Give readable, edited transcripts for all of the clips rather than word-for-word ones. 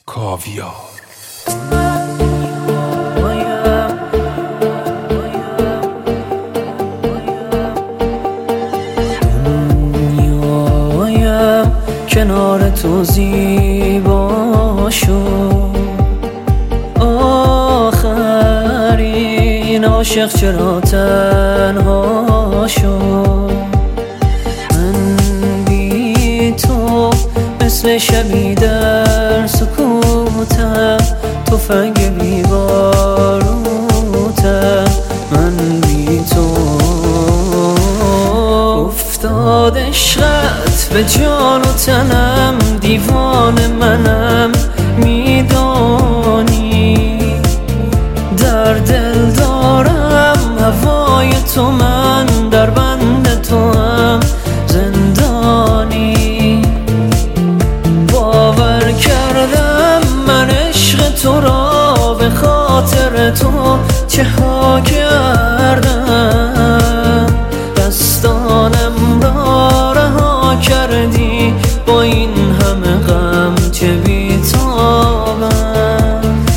کاویار. دنیایم کنار تو زیبا شد، آخرین عاشق چرا تنها شد؟ من بی تو مثل شبی در سکوتم، تفنگ بی باروتم. من بی تو افتاد عشقت به جان و تنم، دیوانه منم میدانی، در دل دارم هوای تو، من در بند تو هم زندانی. باور کردم من عشق تو را، به خاطر تو چه ها کردم، دستانم را رها کردی با این همه غم چه بی‌تابم.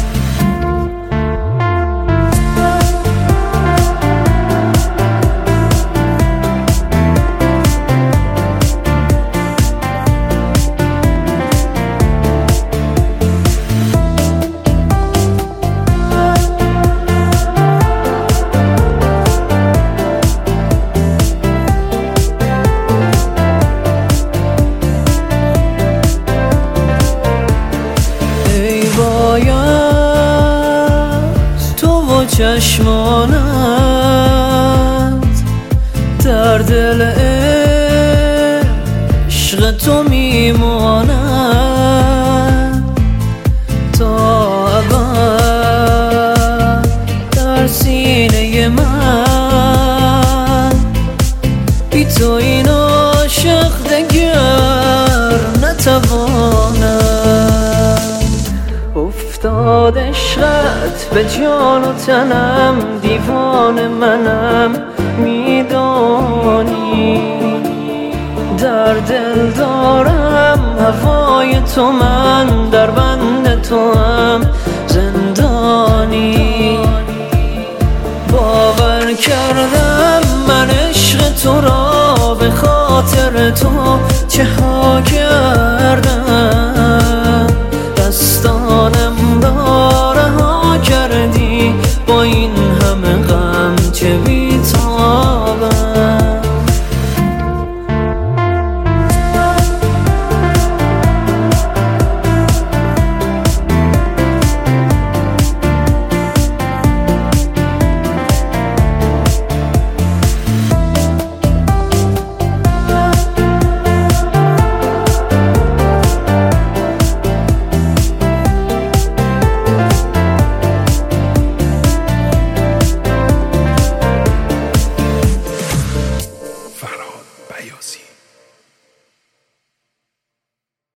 تو و چشمانت در دل عشق تو میماند تا ابد در سینه من، بی تو این عاشق دگر نتواند. افتاد عشقت به جان و تنم، دیوانه منم میدانی، در دل دارم هوای تو، من در بند تو هم زندانی. باور کردم من عشق تو را، به خاطر تو چه ها کردم،